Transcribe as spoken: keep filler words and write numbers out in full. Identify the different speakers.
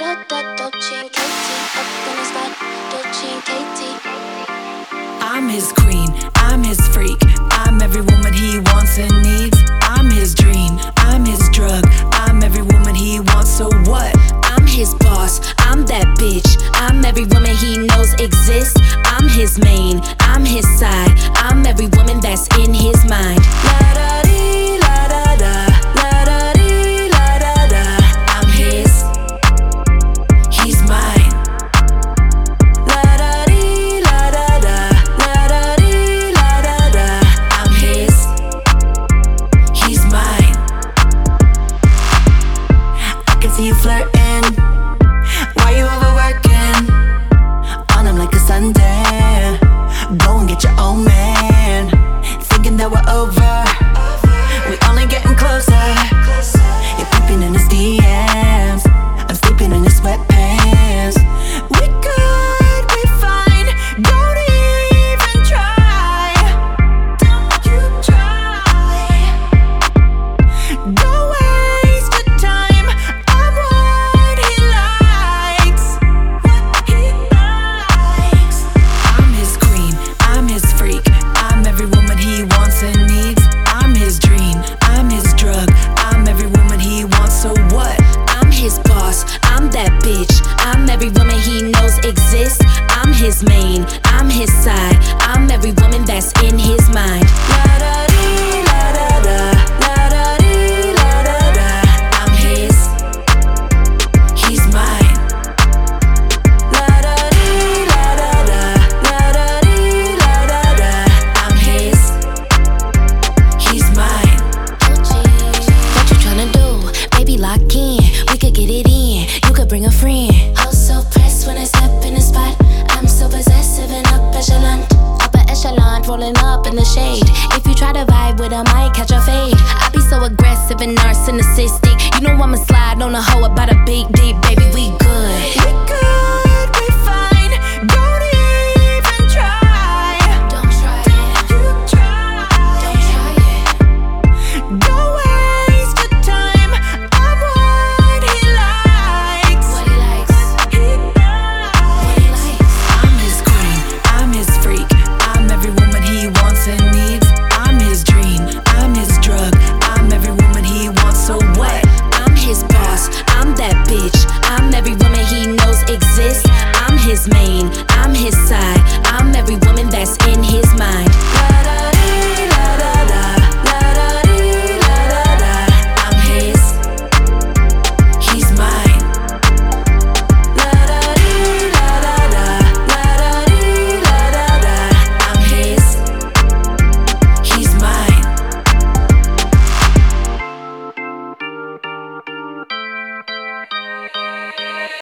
Speaker 1: I'm his queen, I'm his freak, I'm every woman he wants and needs. I'm his dream, I'm his drug, I'm every woman he wants, so what?
Speaker 2: I'm his boss, I'm that bitch, I'm every woman he knows exists. I'm his main, I'm his side, I'm every woman that's in his mind. La da dee, la da da, la da dee, la da da. I'm his, he's mine. La da dee, la da da, la da dee, la da da. I'm his, he's mine.
Speaker 1: I can see you flirting, why you overworking? On him like a Sunday, go and get your own man. Thinking that we're over, we only getting closer. You're peeping in his D Ms, I'm sleeping in his sweatpants. We could be fine, don't even try. Don't you try. Don't waste your time, I'm what he likes. What he likes. I'm his queen, I'm his freak, I'm every woman he wants and needs. I'm his dream, I'm his drug, I'm every woman he wants, so what?
Speaker 2: I'm his boss, I'm that bitch, I'm every woman he knows exists. I'm his main, I'm his side, I'm every woman that's in his mind. La da dee, la da da, la da dee, la da da. I'm his, he's mine. La da dee, la da da, la da dee, la da da. I'm his, he's mine. What you tryna do? Baby, lock in. We could get it in. You could bring a friend.
Speaker 3: Oh, so pressed when I step in the spot. I'm so possessive and up echelon.
Speaker 2: Upper echelon, rolling up in the shade. If you try to vibe with a might catch a fade. I be so aggressive and narcissistic. You know I'ma slide on a hoe about a big deep, baby. We good.
Speaker 1: We could be fine, don't even try.
Speaker 3: Don't try it.
Speaker 1: You try.
Speaker 3: Don't try it.
Speaker 1: Don't waste your time, I'm what he likes.
Speaker 3: What he likes.
Speaker 1: He
Speaker 3: What he
Speaker 1: likes.
Speaker 3: likes.
Speaker 1: I'm his queen, I'm his freak, I'm every woman he wants and needs. I'm his dream, I'm his drug, I'm every woman he wants, so what?
Speaker 2: I'm his boss, I'm that bitch, I'm every woman he knows exists. I'm his main, I'm his side,